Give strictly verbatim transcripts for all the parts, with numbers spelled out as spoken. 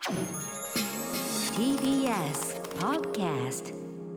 ティービーエス Podcast。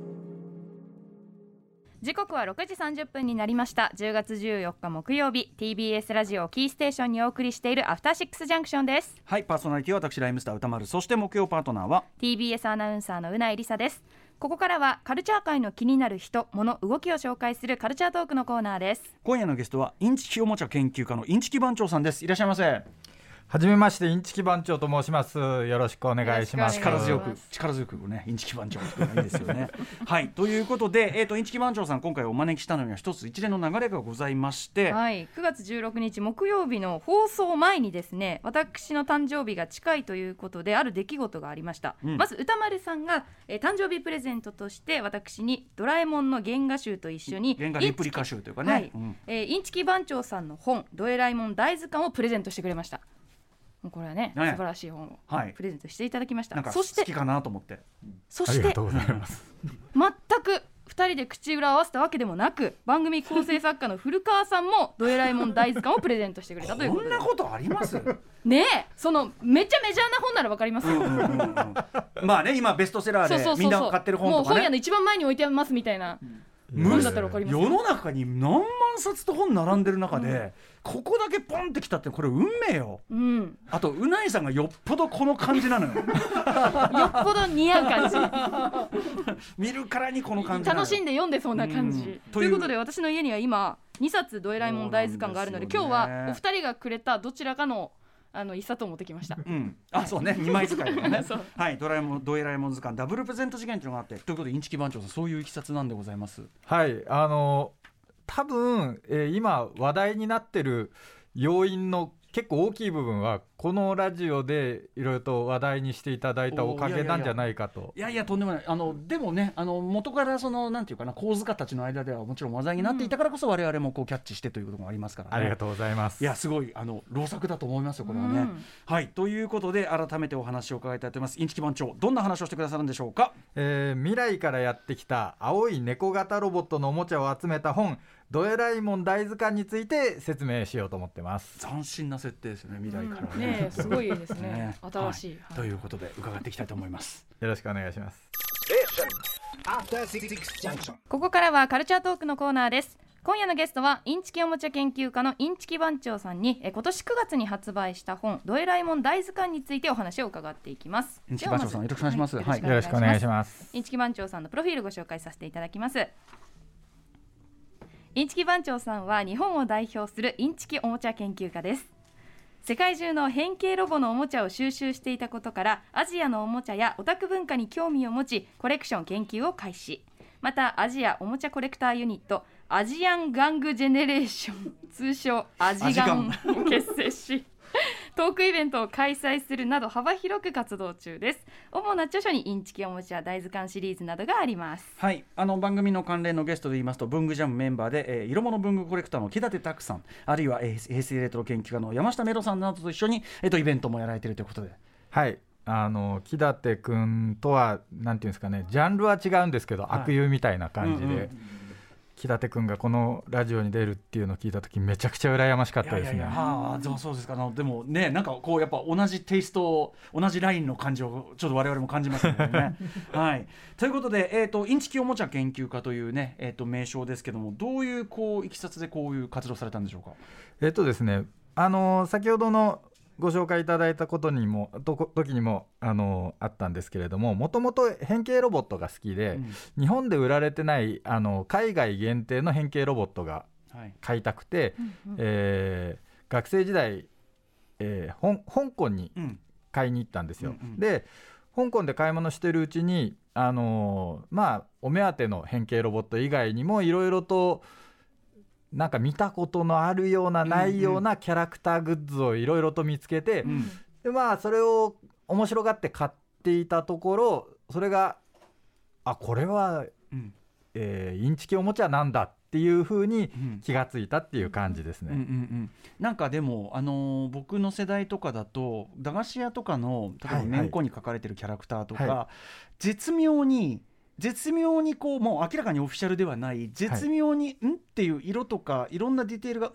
時刻はろくじさんじゅっぷんになりました。じゅうがつじゅうよっか木曜日、 ティービーエス ラジオキーステーションにお送りしているアフターシックスジャンクションです。 はい、パーソナリティは私ライムスター歌丸、そして木曜パートナーはティービーエス アナウンサーのうないりさです。ここからはカルチャー界の気になる人、物、動きを紹介するカルチャートークのコーナーです。 今夜のゲストはインチキおもちゃ研究家のインチキ番長さんです。いらっしゃいませ。 はじめまして、インチキ番長と申します。よろしくお願いします。 力強く力強くね、インチキ番長っていうのがいいですよねはい、ということで、えーと、インチキ番長さん、今回お招きしたのには一つ一連の流れがございまして、 はい、くがつじゅうろくにち木曜日の放送前にですね、私の誕生日が近いということである出来事がありました、うん、まず歌丸さんが、えー、誕生日プレゼントとして私にドラえもんの原画集と一緒に原画リプリカ集というかね、はいうん、 えー、インチキ番長さんの本ドエラえもん大図鑑をプレゼントしてくれました。これはね、ね素晴らしい本をプレゼントしていただきました、 はい、なんかそして好きかなと思って、 そしてありがとうございます全くふたりで口裏を合わせたわけでもなく、番組構成作家の古川さんもドエラえもん大図鑑をプレゼントしてくれたということで。 こんなことありますねえ、そのめちゃメジャーな本ならわかりますよ、うんうんうんうん、まあね、今ベストセラーでみんな買ってる本とかね、 もう本屋の一番前に置いてますみたいな、うん無だったら分かります。世の中に何万冊と本並んでる中で、うん、ここだけポンってきたって、これ運命よ、うん、あとうないさんがよっぽどこの感じなのよよっぽど似合う感じ見るからにこの感じ楽しんで読んでそうな感じ、うん、ということで私の家には今にさつドエラえもん大図鑑があるので、今日はお二人がくれたどちらかのあの一冊を持ってきました、 うん、あ、そうね、にまい使いだねはい、ドラえもんドエラえもん図鑑ダブルプレゼント事件というのがあって、ということでインチキ番長さん、そういういきさつなんでございます。 はい、あの多分、えー、今話題になってる要因の結構大きい部分はこのラジオでいろいろと話題にしていただいたおかげなんじゃないかと。 いやいやとんでもない。あのでもね、あの元からそのなんていうかな、構図家たちの間ではもちろん話題になっていたからこそ、我々もこうキャッチしてということがありますからね、 ありがとうございます。 いやすごいあの老作だと思いますよ、これはね、うん、はい、ということで改めてお話を伺いたいと思います。インチキ番長、どんな話をしてくださるんでしょうか。 えー、未来からやってきた青い猫型ロボットのおもちゃを集めた本ドエラえもん大図鑑について説明しようと思ってます。 斬新な設定ですよね、未来からね、 うん、ねすごいですねね、新しい、 はい、ということで伺っていきたいと思います。 よろしくお願いします。 ここからはカルチャートークのコーナーです。今夜のゲストはインチキおもちゃ研究家のインチキ番長さんにえ今年くがつに発売した本ドエラえもん大図鑑についてお話を伺っていきます。 インチキ番長さん、よろしくお願いします。 はい、よろしくお願いします。 インチキ番長さんのプロフィールご紹介させていただきます。インチキ番長さんは日本を代表するインチキおもちゃ研究家です。世界中の変形ロボのおもちゃを収集していたことから、アジアのおもちゃやオタク文化に興味を持ち、コレクション研究を開始。またアジアおもちゃコレクターユニットアジアン玩具ジェネレーション、通称アジガンを結成しトークイベントを開催するなど幅広く活動中です。主な著書にインチキおもちゃ大図鑑シリーズなどがあります。 はい、あの番組の関連のゲストで言いますと、文具ジャムメンバーで、えー、色物文具コレクターの木立拓さん、あるいは、えー、平成レトロ研究家の山下メロさんなどと一緒に、えー、とイベントもやられているということで。 はい、あの木立くんとはなんていうんですかね、ジャンルは違うんですけど、はい、悪友みたいな感じで、うんうん、木立くんがこのラジオに出るっていうのを聞いたとき、めちゃくちゃ羨ましかったですね。いやいやいや、はあ、そうですか。でもね、なんかこうやっぱ同じテイスト、同じラインの感じをちょっと我々も感じますよねはい、ということで、えーと、インチキおもちゃ研究家というね、えーと、名称ですけども、どういうこういきさつでこういう活動されたんでしょうか。 えっとですね、あの先ほどのご紹介いただいたことにもと時にも あのあったんですけれども、もともと変形ロボットが好きで、うん、日本で売られてないあの海外限定の変形ロボットが買いたくて、はい、えー、学生時代、えー、香港に買いに行ったんですよ、うんうんうん、で香港で買い物してるうちに、あのー、まあお目当ての変形ロボット以外にもいろいろとなんか見たことのあるようなないようなキャラクターグッズをいろいろと見つけて、うんうん、でまあそれを面白がって買っていたところ、それがあこれは、うん、えー、インチキおもちゃなんだっていう風に気がついたっていう感じですね、うんうんうん、 なんかでも、あのー、僕の世代とかだと駄菓子屋とかの例えばめんこに書かれてるキャラクターとか、はいはい、絶妙に絶妙にこうもう明らかにオフィシャルではない絶妙に、はい、んっていう色とかいろんなディテールがん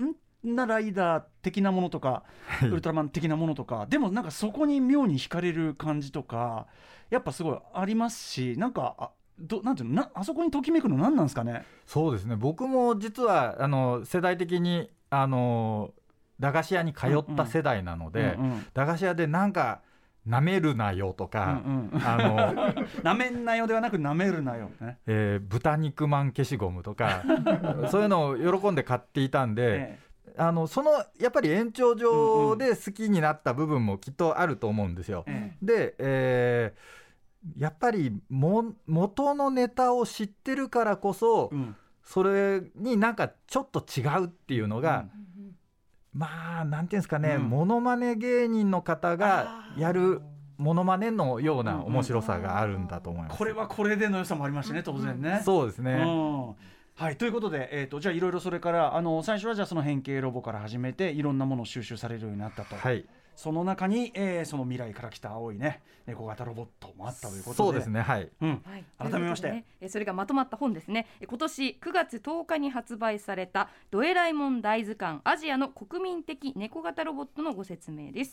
ナライダー的なものとか、 はい、 ウルトラマン的なものとかでもなんかそこに妙に惹かれる感じとかやっぱすごいありますし、なんかあどなんていうのなあそこにときめくの何なんですかね。 そうですね、僕も実はあの世代的にあの駄菓子屋に通った世代なので、 うんうん、 駄菓子屋でなんかなめるなよとか、 うんうん、 あのなめんなよではなくなめるなよ、ねえー、豚肉マン消しゴムとかそういうのを喜んで買っていたんで、ええ、あのそのやっぱり延長上で好きになった部分もきっとあると思うんですよ、ええ、で、えー、やっぱりも元のネタを知ってるからこそ、うん、それになんかちょっと違うっていうのが、うんまあなんていうんですかね、うん、モノマネ芸人の方がやるモノマネのような面白さがあるんだと思います、うんうん、 これはこれでの良さもありましたね、当然ね、 うん、そうですね、 うんはい、ということで、えーと、じゃあいろいろそれからあの最初はじゃあその変形ロボから始めていろんなものを収集されるようになったと、はい、その中に、えー、その未来から来た青いね猫型ロボットもあったということで、 そうですね、はい、 うんはい、改めまして、 ね、それがまとまった本ですね。今年くがつとおかに発売されたドエラえもん大図鑑アジアの国民的猫型ロボットのご説明です。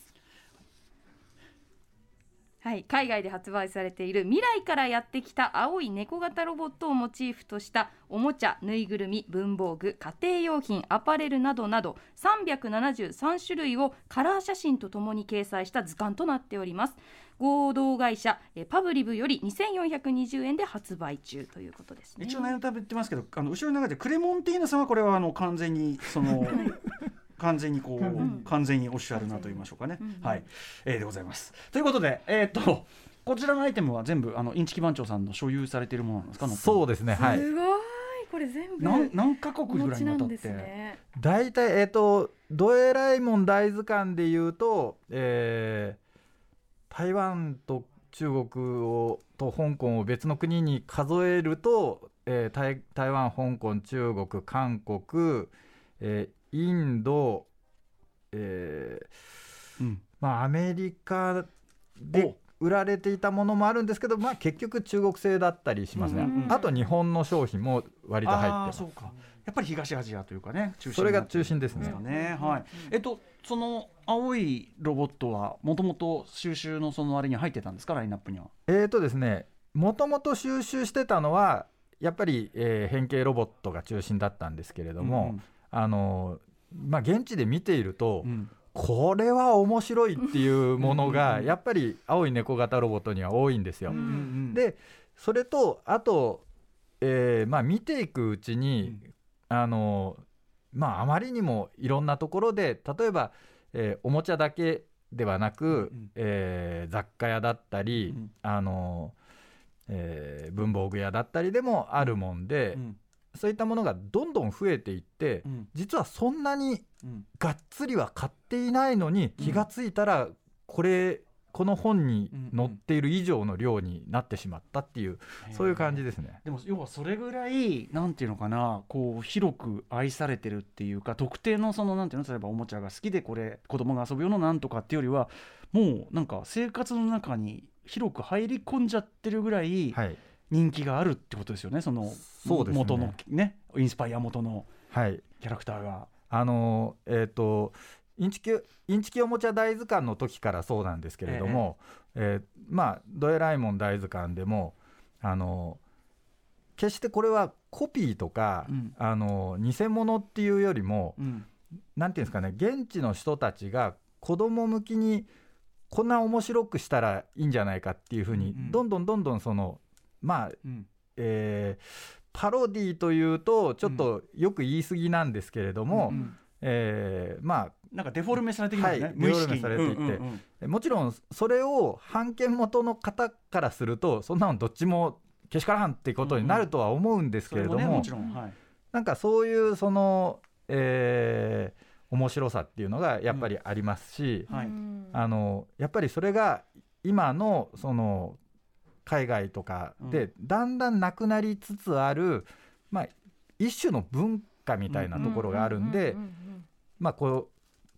はい、海外で発売されている未来からやってきた青い猫型ロボットをモチーフとしたおもちゃ、ぬいぐるみ、文房具、家庭用品、アパレルなどなどさんびゃくななじゅうさんしゅるいをカラー写真とともに掲載した図鑑となっております。合同会社パブリブよりにせんよんひゃくにじゅうえんで発売中ということですね。 一応念のため言ってますけど、あの後ろの中でクレモンティーナさんはこれはあの完全にその完全にこう、うん、完全におっしゃるなと言いましょうかね、うんうん、はい、えー、でございます。ということで、えー、っとこちらのアイテムは全部あのインチキ番長さんの所有されているものなんですか。 そうですね、はい、 すごい、これ全部何, 何カ国ぐらいにわたって、 ね、 だいたい、えー、とドエラえもん大図鑑でいうと、えー、台湾と中国をと香港を別の国に数えると、えー、台, 台湾、香港、中国、韓国、えーインド、えーうんまあ、アメリカで売られていたものもあるんですけど、まあ、結局中国製だったりしますね、うんうんうん、あと日本の商品も割と入ってます。 そうか、やっぱり東アジアというかね、中心それが中心ですね、 ね、はい、えっと、その青いロボットはもともと収集のそのあれに入ってたんですか、ラインナップには。 えーとですね、もともと収集してたのはやっぱり、えー、変形ロボットが中心だったんですけれども、うんうんあのまあ、現地で見ていると、うん、これは面白いっていうものがやっぱり青い猫型ロボットには多いんですよ、うんうん、でそれとあと、えーまあ、見ていくうちに、うんあのまあ、あまりにもいろんなところで例えば、えー、おもちゃだけではなく、うんうんえー、雑貨屋だったり、うんあのえー、文房具屋だったりでもあるもんで、うんそういったものがどんどん増えていって、うん、実はそんなにがっつりは買っていないのに、うん、気がついたらこれこの本に載っている以上の量になってしまったっていう、うん、そういう感じですね。 でも要はそれぐらいなんていうのかな、こう広く愛されてるっていうか、特定のそのなんていうの、例えばおもちゃが好きでこれ子供が遊ぶようななんとかっていうよりはもうなんか生活の中に広く入り込んじゃってるぐらい、はい人気があるってことですよね。そのそうですね、元のねインスパイア元のキャラクターが、はい、あのえっ、ー、とインチキインチキおもちゃ大図鑑の時からそうなんですけれども、えーえー、まあドエラえもん大図鑑でもあの決してこれはコピーとか、うん、あの偽物っていうよりも、うん、なんていうんですかね、現地の人たちが子供向きにこんな面白くしたらいいんじゃないかっていうふうに、うんうん、どんどんどんどんそのまあうんえー、パロディというとちょっとよく言い過ぎなんですけれども、うんうんえー、まあなんかデフォルメされてきますね、はい、 無意識にデフォルメされていって、うんうんうん、もちろんそれを版権元の方からするとそんなのどっちもけしからんってことになるとは思うんですけれども、うんうんね、もちろん、はい、なんかそういうその、えー、面白さっていうのがやっぱりありますし、うんはい、あのやっぱりそれが今のその海外とかでだんだんなくなりつつある、まあ、一種の文化みたいなところがあるんで、こ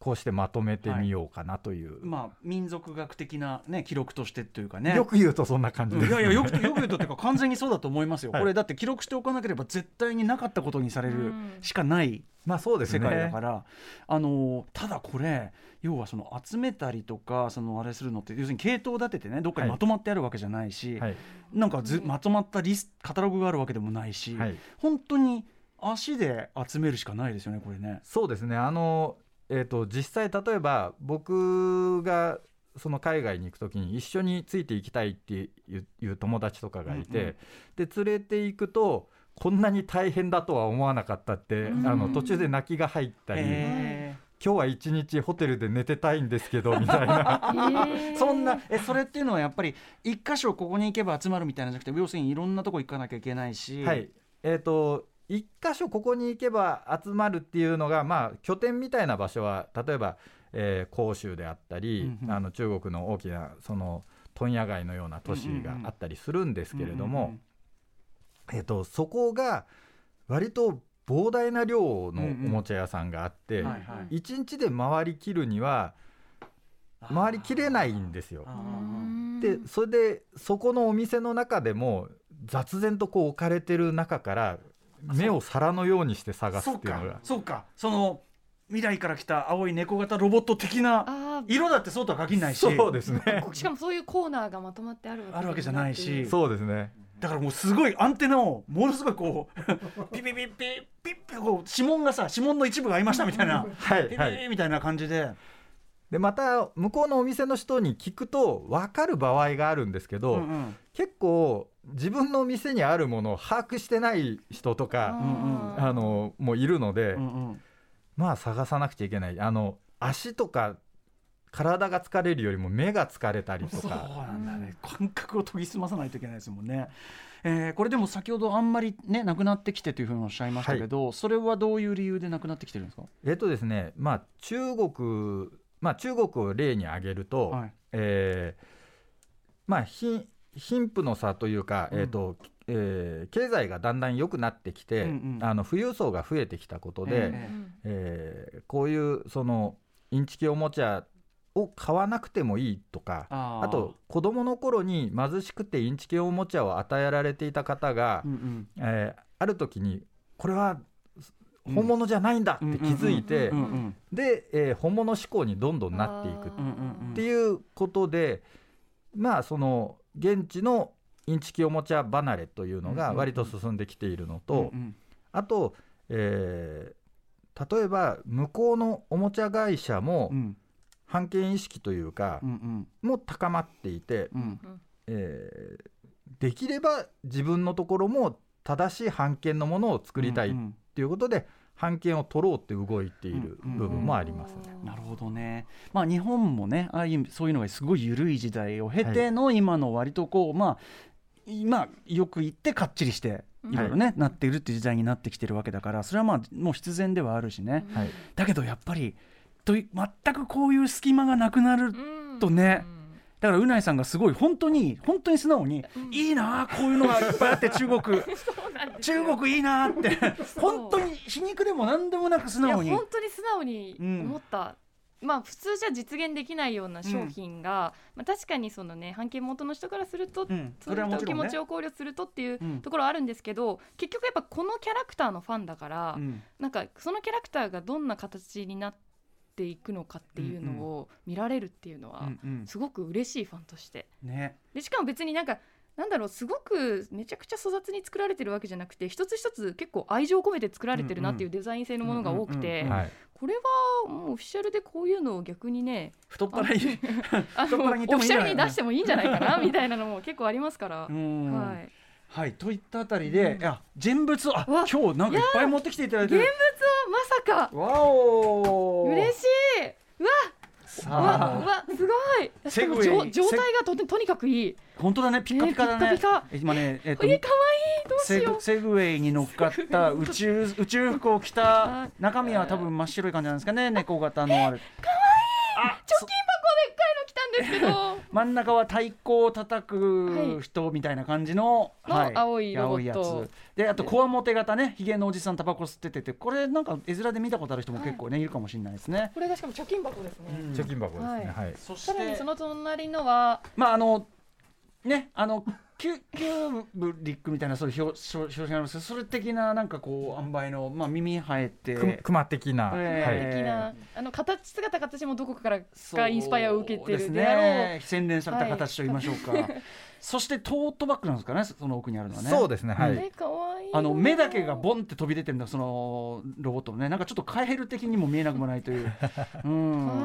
こうしてまとめてみようかなという、はい、 まあ、民族学的な、ね、記録としてというかね、 よく言うとそんな感じです、ね、 いやいやよく、よく言うとっていうか完全にそうだと思いますよ、はい、これだって記録しておかなければ絶対になかったことにされるしかないまあそうですね、 世界だから、あのただこれ要はその集めたりとかそのあれするのって要するに系統立ててねどっかにまとまってあるわけじゃないし、はい、なんかずまとまったリスカタログがあるわけでもないし、はい、本当に足で集めるしかないですよねこれね。 そうですね、あの、えーと、実際例えば僕がその海外に行くときに一緒についていきたいっていう友達とかがいて、うんうん、で連れていくとこんなに大変だとは思わなかったって、うん、あの途中で泣きが入ったり、今日は一日ホテルで寝てたいんですけどみたいなそんなえそれっていうのはやっぱり一箇所ここに行けば集まるみたいなじゃなくて要するにいろんなとこ行かなきゃいけないし、 はい、えーと一箇所ここに行けば集まるっていうのが、まあ、拠点みたいな場所は例えば、えー、広州であったり、うんうん、あの中国の大きなその問屋街のような都市があったりするんですけれども、うんうんうんえー、とそこが割と膨大な量のおもちゃ屋さんがあって、うんうんはいはい、いちにちで回りきるには回りきれないんですよ。でそれでそこのお店の中でも雑然とこう置かれてる中から目を皿のようにして探すっていうのがそうかその未来から来た青い猫型ロボット的な色だってそうとは限らないしそうですねしかもそういうコーナーがまとまってあるわけあるわけじゃないしそうですねだからもうすごいアンテナをものすごいこうピピピピピッピこう指紋がさ指紋の一部が合いましたみたいなはいピピピみたいな感じででまた向こうのお店の人に聞くと分かる場合があるんですけど、うんうん、結構自分の店にあるものを把握してない人とか、うんうん、あのもういるので、うんうん、まあ探さなくちゃいけない。あの足とか体が疲れるよりも目が疲れたりとかそうなんだね、感覚を研ぎ澄まさないといけないですもんね。えー、これでも先ほどあんまりねなくなってきてというふうにおっしゃいましたけど、はい、それはどういう理由でなくなってきてるんですか？ えっとですね、まあ中国まあ、中国を例に挙げると、はいえーまあ、貧, 貧富の差というか、うんえーとえー、経済がだんだん良くなってきて、うんうん、あの富裕層が増えてきたことで、えーえー、こういうそのインチキおもちゃを買わなくてもいいとか あ, あと子どもの頃に貧しくてインチキおもちゃを与えられていた方が、うんうんえー、ある時にこれは本物じゃないんだって気づいてで、えー、本物志向にどんどんなっていくっていうことでまあその現地のインチキおもちゃ離れというのが割と進んできているのとあと、えー、例えば向こうのおもちゃ会社も反権意識というかも高まっていて、えー、できれば自分のところも正しい版権のものを作りたいということで版権を取ろうって動いている部分もありますね、うんうん、 なるほどね、まあ、日本もねああいうそういうのがすごい緩い時代を経ての今の割とこう、まあ、今よく言ってかっちりしていろいろね、はい、なっているっていう時代になってきてるわけだからそれはまあもう必然ではあるしね、はい、だけどやっぱりと全くこういう隙間がなくなるとね、うんだからうないさんがすごい本当に本当に素直に、うん、いいなこういうのがいっぱいあって中国中国いいなって本当に皮肉でも何でもなく素直にいや本当に素直に思った、うん、まあ普通じゃ実現できないような商品が、うんまあ、確かにそのね版権元の人からすると、うん、そういった気持ちを考慮するとっていうところはあるんですけど、うん、結局やっぱこのキャラクターのファンだから、うん、なんかそのキャラクターがどんな形になってていくのかっていうのを見られるっていうのはすごく嬉しいファンとして、うんうんね、でしかも別になんかなんだろうすごくめちゃくちゃ粗雑に作られてるわけじゃなくて一つ一つ結構愛情を込めて作られてるなっていうデザイン性のものが多くてこれはもうオフィシャルでこういうのを逆にね太っ腹にあのオフィシャルに出してもいいんじゃないかなみたいなのも結構ありますからはいはい、といったあたりで、うん、いや現物あ今日なんかいっぱい持ってきていただいて現物をまさかわお嬉しいうわさあうわすごいセグウェイ状態が と, とにかくいい本当だねピッカピカだね、えー、ピカピカ今ねえっとえー、かわいいどうしようセグウェイに乗っかった宇宙宇宙服を着た中身は多分真っ白い感じなんですかね猫型のあれかわいい貯金箱でっかいの来たんですけど真ん中は太鼓を叩く人みたいな感じの、 はい、青いロボット青いやつで、あとこわもて型ね、ひげのおじさんタバコ吸っててて、これなんか絵面で見たことある人も結構ね、はい、いるかもしれないですね。 これがしかも貯金箱ですね、 うん、貯金箱ですね、はい、はい、 そしてさらにその隣のはまああのね、あのキュキューブリックみたいなそういう表表紙がありますけど、それ的ななんかこう塩梅の、まあ、耳生えてく熊的な、 えー、的なあの形姿形もどこかからがインスパイアを受けてるであろう、 ね、洗練された形と言いましょうか、はい、そしてトートバッグなんですかね、その奥にあるのはね。 そうですね、はい、 えかわいい、 あの目だけがボンって飛び出てるんだ、そのロボットのね、なんかちょっとカエル的にも見えなくもないといううん、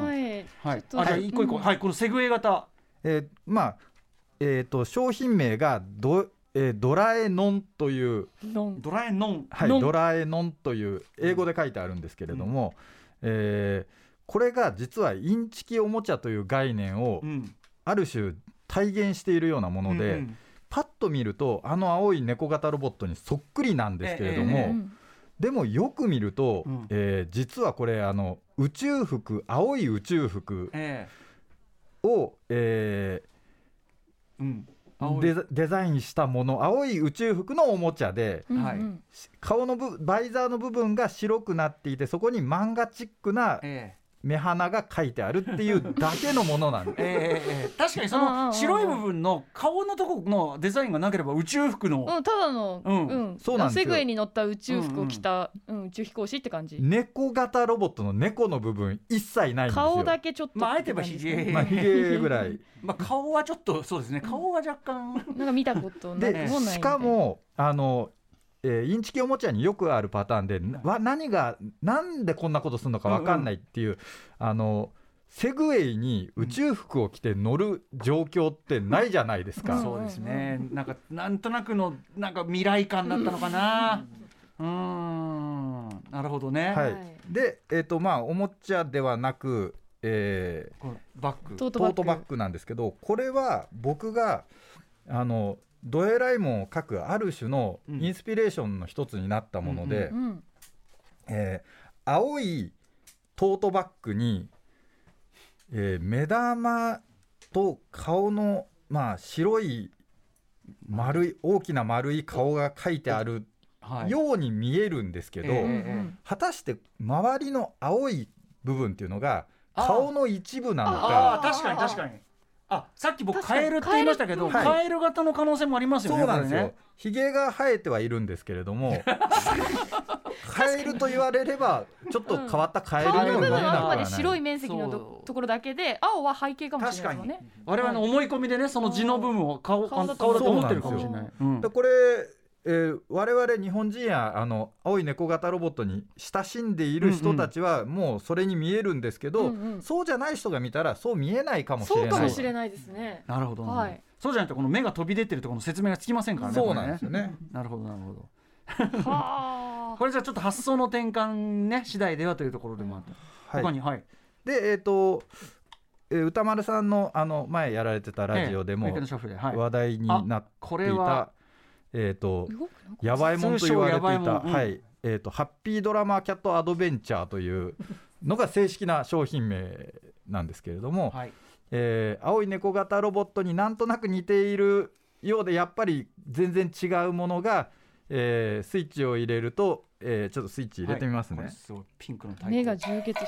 はい、 はい、あ、じゃあ一個一個、うん、はい、このセグウェイ型、 えー、まあえー、と商品名がド、えー、ドラえノンというドラえノン、 はい、ドラえノンという英語で書いてあるんですけれども、うん、えー、これが実はインチキおもちゃという概念をある種体現しているようなもので、うんうん、パッと見るとあの青い猫型ロボットにそっくりなんですけれども、えーえー、でもよく見ると、うん、えー、実はこれあの宇宙服、青い宇宙服を、えーえーうん、デ, ザデザインしたもの、青い宇宙服のおもちゃで、うんうん、顔の部バイザーの部分が白くなっていて、そこに漫画チックな目鼻が書いてあるっていうだけのものなんです、 えーえー、確かにその白い部分の顔のとこのデザインがなければ宇宙服の、 うん、ただの、 うんうん、そうなんですよ、セグウェイに乗った宇宙服を着た、うんうんうん、宇宙飛行士って感じ。 猫型ロボットの猫の部分一切ないんですよ。 顔だけちょっと、 まあ、あえてばひげ、 まあ、ひげぐらいまあ顔はちょっとそうですね、顔は若干なんか見たことないで、しかもあのえー、インチキおもちゃによくあるパターンで、わ何がなんでこんなことするのか分かんないっていう、うんうん、あのセグウェイに宇宙服を着て乗る状況ってないじゃないですか、 うん、そうですね、なんかなんとなくのなんか未来感だったのかな、うん、うーん、なるほどね、 はい、で、えーとまあ、おもちゃではなく、えー、 バッグトートバッグ、トートバッグなんですけど、これは僕があのドエライモンを描くある種のインスピレーションの一つになったもので、うんうんうん、えー、青いトートバッグに、えー、目玉と顔の、まあ、白い丸い大きな丸い顔が描いてあるように見えるんですけど、はい、えー、果たして周りの青い部分っていうのが顔の一部なのか。 あ、確かに確かに、あ、さっき僕カエルって言いましたけど、カエル、カエル型の可能性もありますよね。 そうなんですよ、ひげが生えてはいるんですけれどもカエルと言われればちょっと変わったカエルにも見えなくはない、 うん、顔の部分はあくまで白い面積のところだけで、青は背景かもしれないですもんね。 我々の思い込みでね、その地の部分を 顔, 顔だと思ってるかもしれない。うん、 でこれ、えー、我々日本人やあの青い猫型ロボットに親しんでいる人たちはもうそれに見えるんですけど、うんうん、そうじゃない人が見たらそう見えないかもしれない。 そうかもしれないですね。 なるほど、 はい、 そうじゃないとこの目が飛び出てるところの説明がつきませんからね。 そうなんですよね。 なるほどなるほどはこれじゃあちょっと発想の転換ね次第ではというところでもあって、はい、他に、はい、 でえっ、ー、とえー、歌丸さん の, あの前やられてたラジオでも話題になっていた、えー、とやばいもんと言われていた、うんはい、えー、とハッピードラマキャットアドベンチャーというのが正式な商品名なんですけれども、はい、えー、青い猫型ロボットになんとなく似ているようでやっぱり全然違うものが、えー、スイッチを入れると、えー、ちょっとスイッチ入れてみますね、はい、 すごいピンクのタイプ、 目が充血して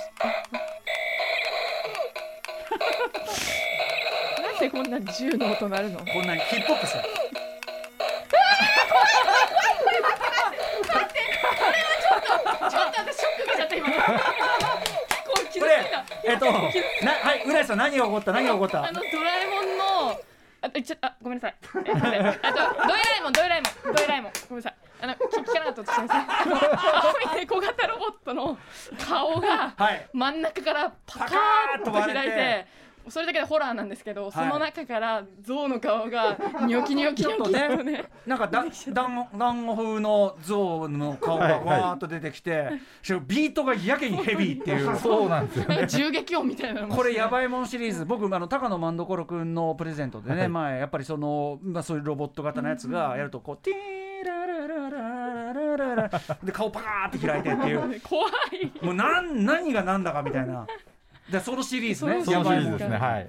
なんでこんな銃の音鳴るの。 こんなにヒップホップさえっと、な、はい、うらやさん何が起こった何が起こったあのドラえもんのあちょあごめんなさいえっと、ね、あとドエラえもんドエラえもんドエラえもんごめんなさいあの聞かなかったとしてください青い猫型ロボットの顔が真ん中からパカーッと開いてそれだけでホラーなんですけど、はい、その中から象の顔がニョキニョキニョキとねなんかだ団子風の象の顔がわーっと出てきて、はいはい、ビートがやけにヘビーっていうそうなんですよね銃撃音みたいなのこれやばいもんシリーズ僕あの高野万所くんのプレゼントでね、はい、前やっぱりその、まあ、そういうロボット型のやつがやるとこうティーラララララララで顔パカーって開いてっていう怖いもう何何が何だかみたいなでそのシリーズねそのシリーズですねはい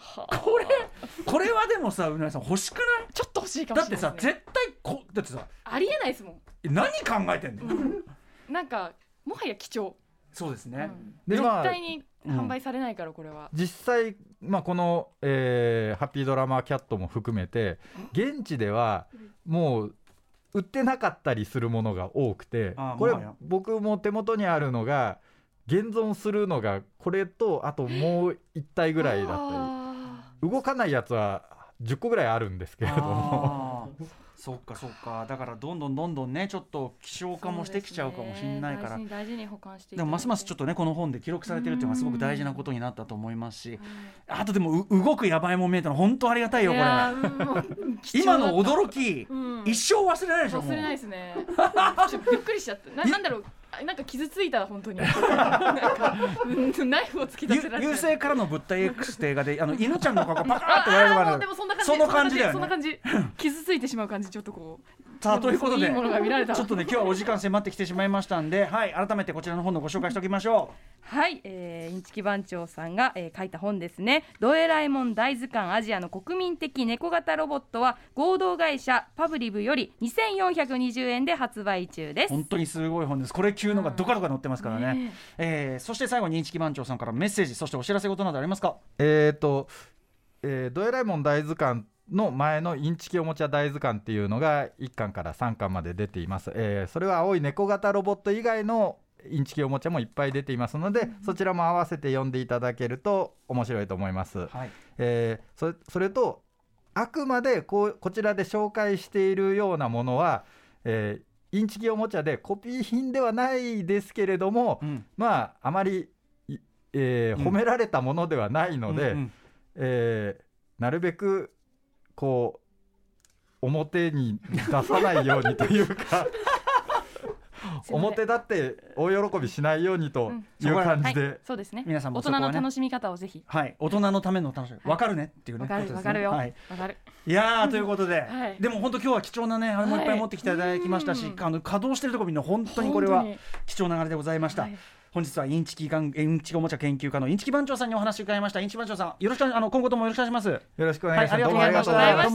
これこれはでもさうなぎさん欲しくない？ ちょっと欲しいかもだっしれないですね。 てさ絶対こだってさありえないですもん。 何考えてんの、うん、 なんかもはや貴重。 そうですね、 うん、 で絶対に販売されないからこれは、 うん、実際、まあ、この、えー、ハッピードラマーキャットも含めて現地ではもう売ってなかったりするものが多くて、これ僕も手元にあるのが現存するのがこれとあともういち体ぐらいだったり動かないやつはじゅっこぐらいあるんですけれどもそうかそうか、だからどんどんどんどんねちょっと希少化もしてきちゃうかもしれないから、 大事に大事に保管していただいて、 でもますますちょっとねこの本で記録されてるっていうのはすごく大事なことになったと思いますし、あとでも動くヤバいもん見えたの本当ありがたいよこれ。今の驚き、うん、一生忘れないでしょ。 忘れないですねちょっとびっくりしちゃった。 な, なんだろうなんか傷ついた本当になんかナイフを突き出せられて、 優勢からの物体 X って映画であの犬ちゃんの顔がパカーッと割れるからでもそんな感じ、 その感じだよね。 そんな感じ傷ついてしまう感じ、ちょっとこうさあということでいいものが見られた。 ちょっとね今日はお時間迫ってきてしまいましたんで、はい、改めてこちらの本のご紹介しておきましょう。 はい、えー、インチキ番長さんが、えー、書いた本ですね。ドエラえもん大図鑑アジアの国民的猫型ロボットは合同会社パブリブよりにせんよんひゃくにじゅうえんで発売中です。 本当にすごい本です。これ級のがドカドカ載ってますからね、 ねえー、そして最後にインチキ番長さんからメッセージ、そしてお知らせ事などありますか？ えーと、えー、ドエラえもん大図鑑の前のインチキおもちゃ大図鑑っていうのがいっかんからさんかんまで出ています、えー、それは青い猫型ロボット以外のインチキおもちゃもいっぱい出ていますので、うん、そちらも合わせて読んでいただけると面白いと思います、はい、えー、それ、それとあくまでこうこちらで紹介しているようなものは、えー、インチキおもちゃでコピー品ではないですけれども、うん、まああまり、えー、褒められたものではないので、うんうんうん、えー、なるべくこう表に出さないようにというか表立って大喜びしないようにという感じで、うん、はい、 そうですね、 皆さんも大人の楽しみ方をぜひ、 はい、大人のための楽しみ、分かるねっていうね、 分かる分かるよ、 はい、 分かる。 いやーということで、 はい、 でも本当今日は貴重なねあれもいっぱい持ってきていただきましたし、はい、あの稼働してるところみんな本当にこれは貴重なあれでございました、はい、本日はインチキがんインチキおもちゃ研究家のインチキ番長さんにお話を伺いました。インチキ番長さん、よろしくあの今後ともよろしくお願いします。 よろしくお願いします、 はい、 どうもありがとうございました。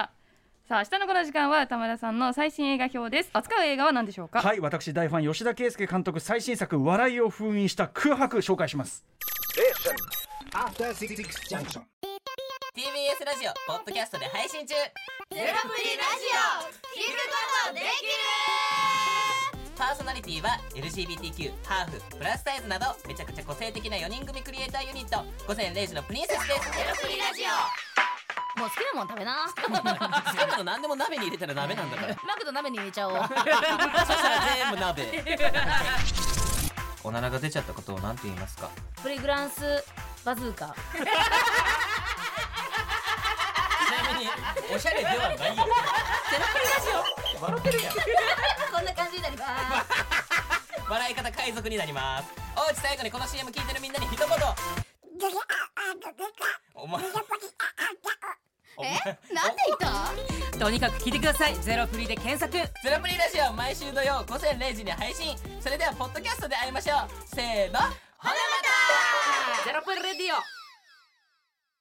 さあ明日のこの時間は玉田さんの最新映画表です。扱う映画は何でしょうか？ はい、私大ファン吉田圭佑監督最新作笑いを封印した空白紹介します。 ティービーエス ラジオポッドキャストで配信中。ゼロプリラジオ聞くことできる。パーソナリティは エルジービーティーキュー、ハーフ、プラスサイズなどめちゃくちゃ個性的なよにん組クリエイターユニット午前れいじのプリンセスです。ゼロプリラジオもう好きなもん食べな。 好きなの何でも鍋に入れたら鍋なんだから。 マクド鍋に入れちゃおう。 そしたら全部鍋。おならが出ちゃったことを何て言いますか？ プリグランスバズーカ。 ちなみにおしゃれではないよ。ゼロプリラジオ笑ってるやん。 こんな感じになります。 笑い方海賊になります。おうち最後にこの シーエム 聞いてるみんなに一言。お前え、なんで言った？ とにかく聞いてください。ゼロプリで検索。ゼロプリラジオ毎週土曜午前れいじに配信。それではポッドキャストで会いましょう。せーの、ほなまた。ゼロプリレディオ。